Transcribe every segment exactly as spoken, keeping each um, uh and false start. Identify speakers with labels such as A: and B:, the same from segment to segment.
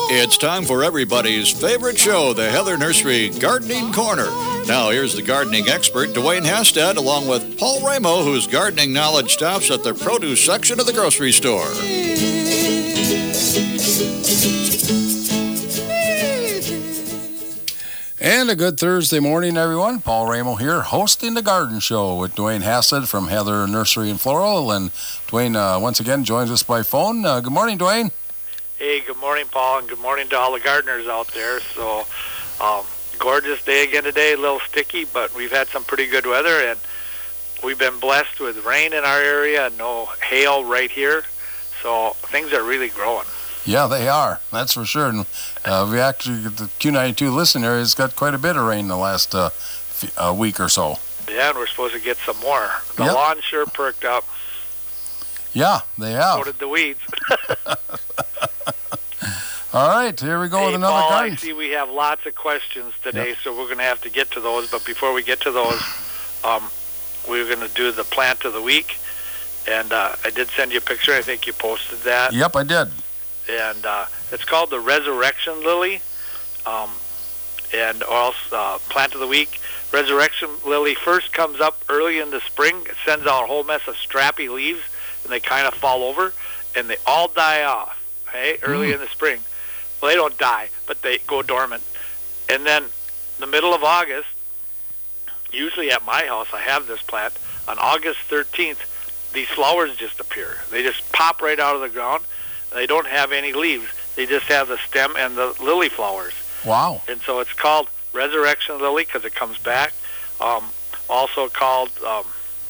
A: It's time for everybody's favorite show, the Heather Nursery Gardening Corner. Now, here's the gardening expert, Dwayne Hastad, along with Paul Ramo, whose gardening knowledge stops at the produce section of the grocery store.
B: And a good Thursday morning, everyone. Paul Ramo here, hosting the Garden Show with Dwayne Hastad from Heather Nursery and Floral. And Dwayne, uh, once again, joins us by phone. Uh, good morning, Dwayne.
C: Hey, good morning, Paul, and good morning to all the gardeners out there. So, um, gorgeous day again today, a little sticky, but we've had some pretty good weather, and we've been blessed with rain in our area and no hail right here. So things are really growing.
B: Yeah, they are. That's for sure. And uh, we actually, the Q ninety-two listen area has got quite a bit of rain in the last uh, f- uh, week or so.
C: Yeah, and we're supposed to get some more. The
B: yep.
C: lawn sure perked up.
B: Yeah, they have.
C: So did the weeds.
B: All right, here we go
C: hey,
B: with another
C: Paul,
B: garden.
C: I see we have lots of questions today,
B: yep.
C: so we're going to have to get to those. But before we get to those, um, we're going to do the plant of the week. And uh, I did send you a picture. I think you posted that.
B: Yep, I did.
C: And uh, it's called the Resurrection Lily. Um, and also uh, plant of the week. Resurrection Lily first comes up early in the spring. It sends out a whole mess of strappy leaves, and they kind of fall over, and they all die off, okay, early mm. in the spring. Well, they don't die, but they go dormant. And then the middle of August, usually at my house, I have this plant. On August thirteenth, these flowers just appear. They just pop right out of the ground. They don't have any leaves. They just have the stem and the lily flowers.
B: Wow.
C: And so it's called Resurrection Lily because it comes back. Um, also called, um,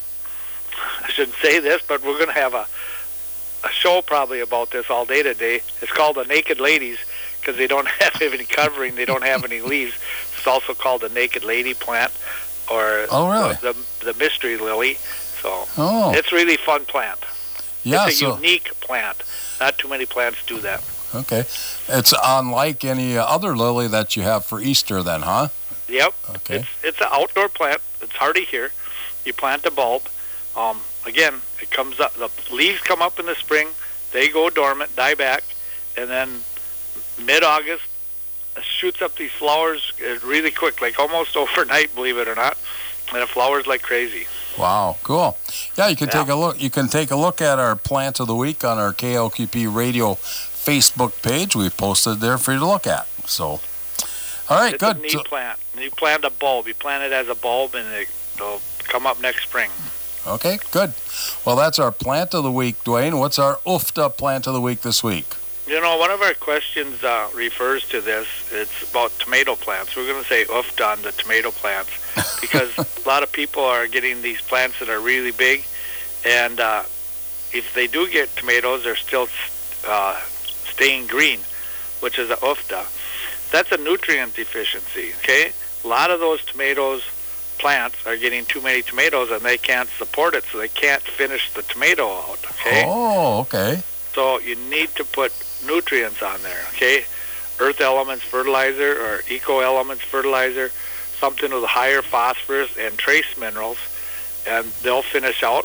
C: I shouldn't say this, but we're going to have a, a show probably about this all day today. It's called the Naked Ladies because they don't have any covering. They don't have any leaves. It's also called the Naked Lady plant or
B: oh, really?
C: the, the, the Mystery Lily. So
B: oh.
C: it's a really fun plant.
B: Yeah,
C: it's a
B: so,
C: unique plant. Not too many plants do that.
B: Okay. It's unlike any other lily that you have for Easter then, huh?
C: Yep.
B: Okay.
C: It's, it's an outdoor plant. It's hardy here. You plant a bulb. Um, again, it comes up. The leaves come up in the spring. They go dormant, die back, and then mid-August, it shoots up these flowers really quick, like almost overnight, believe it or not, and it flowers like crazy.
B: Wow, cool. Yeah, you can
C: yeah.
B: take a look. You can take a look at our plant of the week on our K L Q P Radio Facebook page. We've posted there for you to look at. So, all right,
C: it's
B: good.
C: It's a neat
B: so,
C: plant. You plant a bulb. You plant it as a bulb, and it, it'll come up next spring.
B: Okay, good. Well, that's our plant of the week, Dwayne. What's our oofda plant of the week this week?
C: You know, one of our questions uh, refers to this. It's about tomato plants. We're going to say oofda on the tomato plants because a lot of people are getting these plants that are really big, and uh, if they do get tomatoes, they're still uh, staying green, which is a oofda. That's a nutrient deficiency, okay? A lot of those tomatoes plants are getting too many tomatoes, and they can't support it, so they can't finish the tomato out, okay?
B: Oh, okay.
C: So you need to put nutrients on there, okay? Earth Elements fertilizer or Eco Elements fertilizer, something with higher phosphorus and trace minerals, and they'll finish out.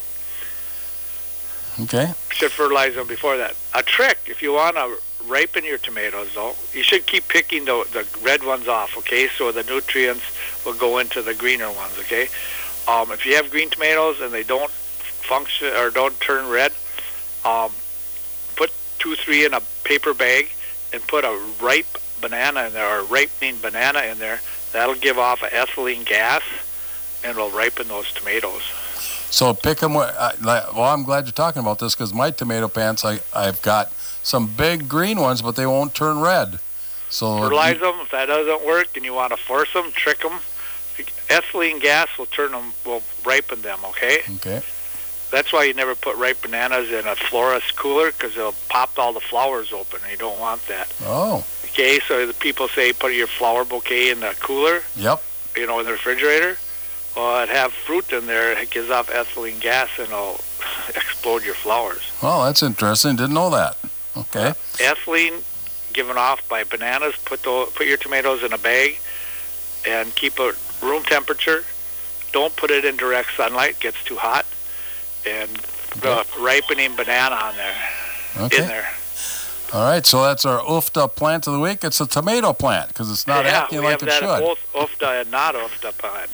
B: Okay.
C: You should fertilize them before that. A trick, if you want to ripen your tomatoes, though, you should keep picking the, the red ones off, okay? So the nutrients will go into the greener ones, okay? Um, if you have green tomatoes and they don't function or don't turn red, um, put two, three in a paper bag and put a ripe banana in there or a ripening banana in there. That'll give off an ethylene gas and it'll ripen those tomatoes.
B: So pick them. Uh, well, I'm glad you're talking about this because my tomato plants, I, I've got some big green ones, but they won't turn red. So
C: fertilize
B: you,
C: them. If that doesn't work and you want to force them, trick them, ethylene gas will turn them, will ripen them, okay?
B: Okay.
C: That's why you never put ripe bananas in a florist cooler because it'll pop all the flowers open, and you don't want that.
B: Oh.
C: Okay, so the people say put your flower bouquet in the cooler.
B: Yep.
C: You know, in the refrigerator. Well, it have fruit in there. It gives off ethylene gas, and it'll explode your flowers.
B: Well, that's interesting. Didn't know that. Okay.
C: Uh, ethylene given off by bananas. Put the, put your tomatoes in a bag and keep it room temperature. Don't put it in direct sunlight. It gets too hot. And the ripening banana on there,
B: okay.
C: in there.
B: All right, so that's our UFTA plant of the week. It's a tomato plant because it's not
C: yeah,
B: acting
C: we
B: like
C: have
B: it
C: that
B: should.
C: Both UFTA and not UFTA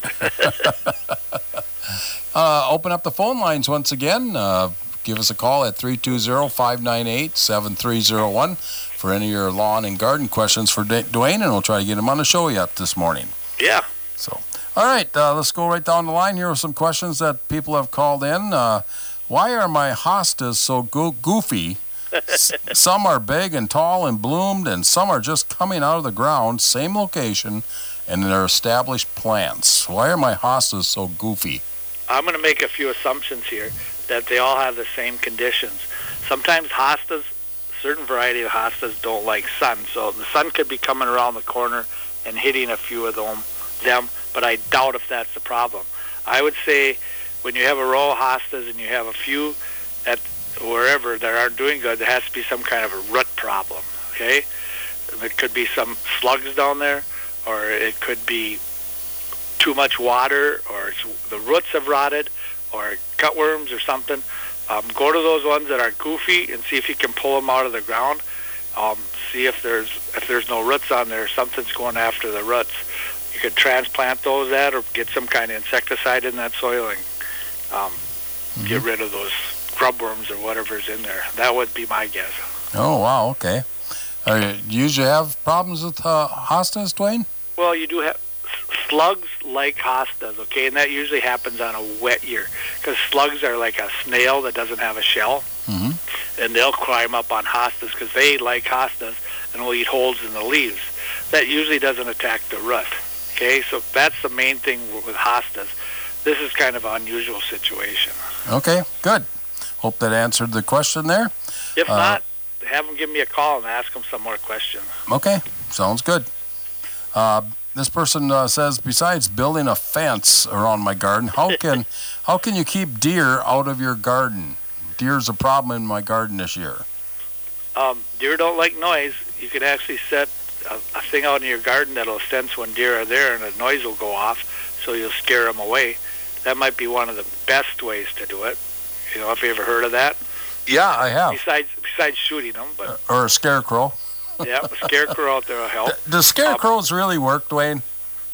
C: plant.
B: uh, open up the phone lines once again. Uh, give us a call at three two zero, five nine eight, seven three zero one for any of your lawn and garden questions for D- Dwayne, and we'll try to get him on the show yet this morning.
C: Yeah.
B: So, all right, uh, let's go right down the line. Here are some questions that people have called in. Uh, why are my hostas so go- goofy? S- some are big and tall and bloomed, and some are just coming out of the ground, same location, and they're established plants. Why are my hostas so goofy?
C: I'm going to make a few assumptions here that they all have the same conditions. Sometimes hostas, certain variety of hostas don't like sun, so the sun could be coming around the corner and hitting a few of them, them, but I doubt if that's the problem. I would say when you have a row of hostas and you have a few at wherever that aren't doing good, there has to be some kind of a root problem, okay? It could be some slugs down there, or it could be too much water, or it's, the roots have rotted, or cutworms or something. Um, go to those ones that are goofy and see if you can pull them out of the ground. Um, see if there's if there's no roots on there, something's going after the roots. You could transplant those at, or get some kind of insecticide in that soil and um, mm-hmm. get rid of those grubworms or whatever's in there. That would be my guess.
B: Oh, wow, okay. Uh, do you usually have problems with uh, hostas, Dwayne?
C: Well, you do have slugs like hostas, okay, and that usually happens on a wet year because slugs are like a snail that doesn't have a shell,
B: mm-hmm.
C: and they'll climb up on hostas because they like hostas and will eat holes in the leaves. That usually doesn't attack the root, okay, so that's the main thing with hostas. This is kind of an unusual situation.
B: Okay, good. Hope that answered the question there.
C: If
B: uh,
C: not, have them give me a call and ask them some more questions.
B: Okay, sounds good. Uh, this person uh, says, besides building a fence around my garden, how can how can you keep deer out of your garden? Deer's a problem in my garden this year.
C: Um, deer don't like noise. You could actually set a, a thing out in your garden that'll sense when deer are there, and the noise will go off, so you'll scare them away. That might be one of the best ways to do it. You know, have you ever heard of that?
B: Yeah, I have.
C: Besides, besides shooting them, but
B: or a scarecrow.
C: Yeah, a scarecrow out there will help.
B: Do scarecrows um, really work, Dwayne?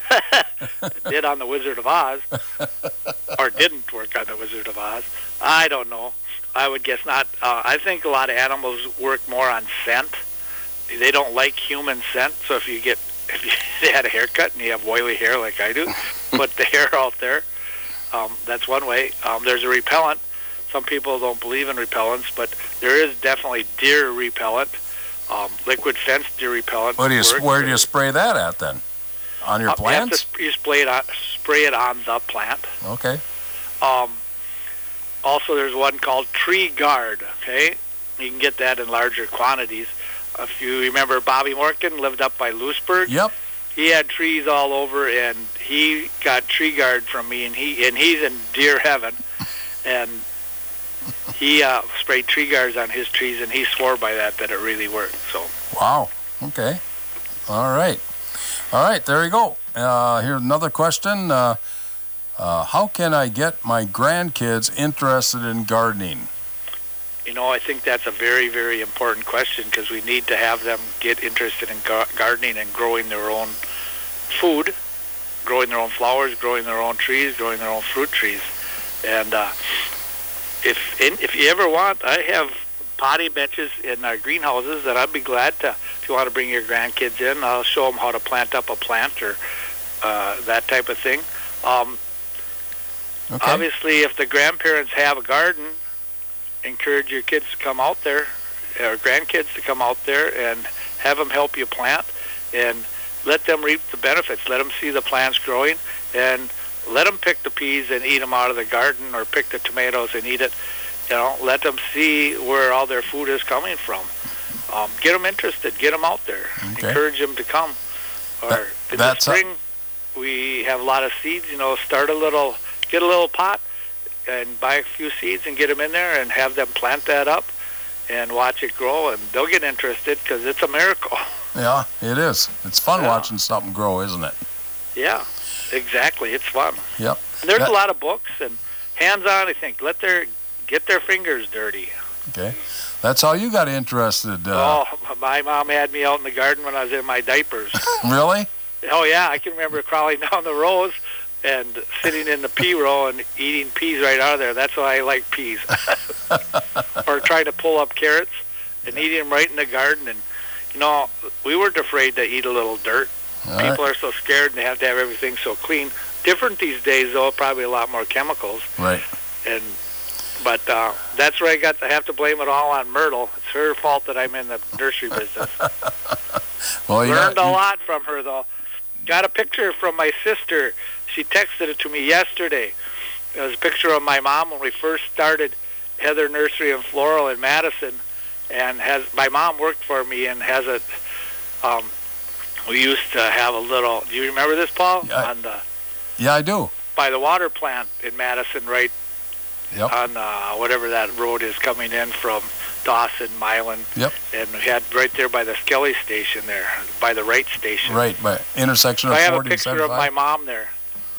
C: It did on the Wizard of Oz, or didn't work on the Wizard of Oz. I don't know. I would guess not. Uh, I think a lot of animals work more on scent. They don't like human scent, so if you get if you had a haircut and you have oily hair like I do, put the hair out there. Um, that's one way. Um, there's a repellent. Some people don't believe in repellents, but there is definitely deer repellent. Um, liquid fence deer repellent.
B: What do you,
C: works.
B: where do you spray that at then? On your
C: uh,
B: plants?
C: You, you spray it on spray it on the plant.
B: Okay.
C: Um, also, there's one called Tree Guard. Okay, you can get that in larger quantities. If you remember, Bobby Morgan lived up by Lewisburg.
B: Yep.
C: He had trees all over, and he got Tree Guard from me, and he and he's in deer heaven, and he uh, sprayed tree guards on his trees, and he swore by that that it really worked. So.
B: Wow. Okay. All right. All right. There you go. Uh, here's another question. Uh, uh, how can I get my grandkids interested in gardening?
C: You know, I think that's a very, very important question because we need to have them get interested in gar- gardening and growing their own food, growing their own flowers, growing their own trees, growing their own fruit trees. And uh, if in, if you ever want, I have potting benches in our greenhouses that I'd be glad to, if you want to bring your grandkids in, I'll show them how to plant up a plant or uh, that type of thing. Um,
B: okay.
C: Obviously, if the grandparents have a garden, encourage your kids to come out there, or grandkids to come out there and have them help you plant and let them reap the benefits. Let them see the plants growing and let them pick the peas and eat them out of the garden or pick the tomatoes and eat it. You know, let them see where all their food is coming from. Um, get them interested. Get them out there.
B: Okay.
C: Encourage them to come. Or
B: that,
C: in the spring, a- we have a lot of seeds. You know, start a little, get a little pot and buy a few seeds and get them in there and have them plant that up and watch it grow, and they'll get interested because it's a miracle.
B: Yeah, it is. It's fun
C: yeah.
B: watching something grow, isn't it?
C: Yeah, exactly. It's fun.
B: Yep.
C: And there's
B: that-
C: a lot of books and hands-on, I think. Let their get their fingers dirty.
B: Okay. That's how you got interested. Uh,
C: Oh, my mom had me out in the garden when I was in my diapers.
B: Really?
C: Oh, yeah, I can remember crawling down the rows and sitting in the pea row and eating peas right out of there. That's why I like peas. Or trying to pull up carrots and eating them right in the garden. And, you know, we weren't afraid to eat a little dirt.
B: All
C: People
B: right.
C: are so scared and they have to have everything so clean. Different these days, though, probably a lot more chemicals.
B: Right.
C: And But uh, that's where I got to have to blame it all on Myrtle. It's her fault that I'm in the nursery business.
B: Well, you
C: Learned
B: got,
C: a
B: you-
C: lot from her, though. Got a picture from my sister. She texted it to me yesterday. It was a picture of my mom when we first started Heather Nursery and Floral in Madison. And has my mom worked for me and has a. Um, we used to have a little. Do you remember this, Paul?
B: Yeah.
C: On the
B: Yeah, I do.
C: by the water plant in Madison, right
B: Yep.
C: on uh, whatever that road is coming in from Dawson, Milan.
B: Yep.
C: And we had right there by the Skelly station there, by the Wright station.
B: Right, by intersection
C: So
B: of
C: I have a
B: forty and
C: picture of
B: seventy-five.
C: my mom there.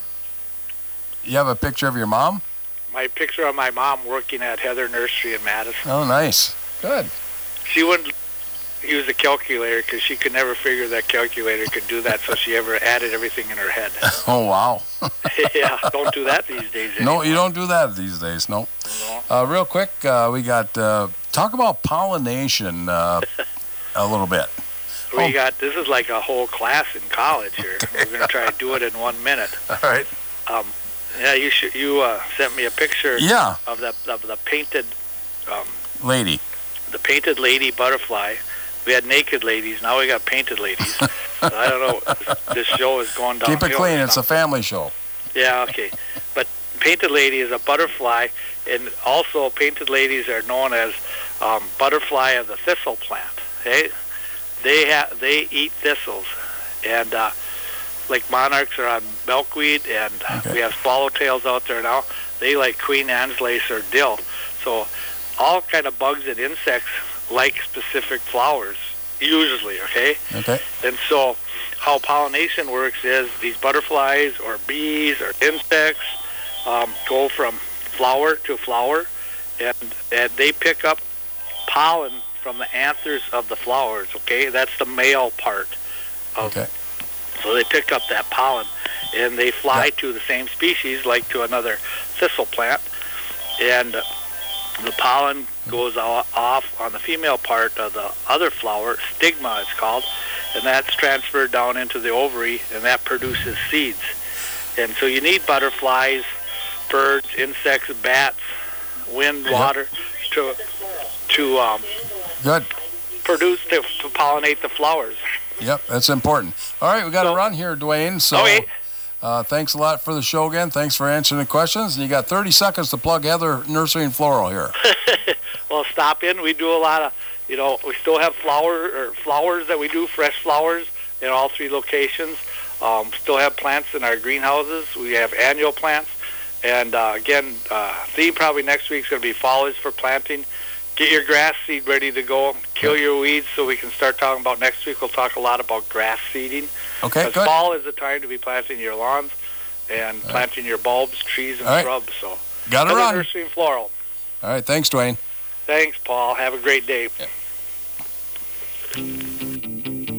B: You have a picture of your mom?
C: My picture of my mom working at Heather Nursery in Madison.
B: Oh, nice. Good.
C: She wouldn't use a calculator because she could never figure that calculator could do that, so she ever added everything in her head.
B: Oh, wow.
C: Yeah, don't do that these days.
B: No,
C: anymore.
B: you don't do that these days. No.
C: No.
B: Uh, real quick, uh, we got uh, talk about pollination uh, a little bit.
C: We
B: Oh.
C: got this is like a whole class in college here. We're going to try to do it in one minute.
B: All right.
C: Um, yeah, you should. You uh, sent me a picture
B: Yeah,
C: of the of the painted um,
B: lady.
C: the painted lady butterfly. We had naked ladies. Now we got painted ladies. So I don't know. This show is going down.
B: Keep it clean. It's a family show.
C: Yeah, okay. But painted lady is a butterfly, and also painted ladies are known as um, butterfly of the thistle plant. Okay, they ha- they eat thistles, and uh, like monarchs are on milkweed, and
B: Okay.
C: we have swallowtails out there now. They like Queen Anne's lace or dill. So all kind of bugs and insects like specific flowers, usually. Okay.
B: Okay.
C: And so how pollination works is these butterflies or bees or insects um, go from flower to flower, and, and they pick up pollen from the anthers of the flowers, okay? That's the male part. Of,
B: Okay.
C: So they pick up that pollen, and they fly
B: Yeah.
C: to the same species, like to another thistle plant, and the pollen goes o- off on the female part of the other flower, stigma it's called, and that's transferred down into the ovary, and that produces seeds. And so you need butterflies, birds, insects, bats, wind,
B: Yep.
C: water to to um,
B: Good.
C: produce, to, to pollinate the flowers.
B: Yep, that's important. All right, we got to
C: So-
B: run here, Dwayne. So
C: Okay.
B: uh, thanks a lot for the show again. Thanks for answering the questions. And you got thirty seconds to plug Heather Nursery and Floral here.
C: Well, stop in. We do a lot of, you know, we still have flower or flowers that we do, fresh flowers in all three locations. Um, still have plants in our greenhouses. We have annual plants. And uh, again, uh, theme probably next week is going to be fall is for planting. Get your grass seed ready to go. Kill your weeds so we can start talking about next week. We'll talk a lot about grass seeding.
B: Okay,
C: Because
B: good.
C: fall is the time to be planting your lawns and planting your bulbs, trees, and
B: All right.
C: shrubs. So,
B: Got to
C: Heather
B: run.
C: Nursery and Floral.
B: All right, thanks, Dwayne.
C: Thanks, Paul. Have a great day.
B: Yeah.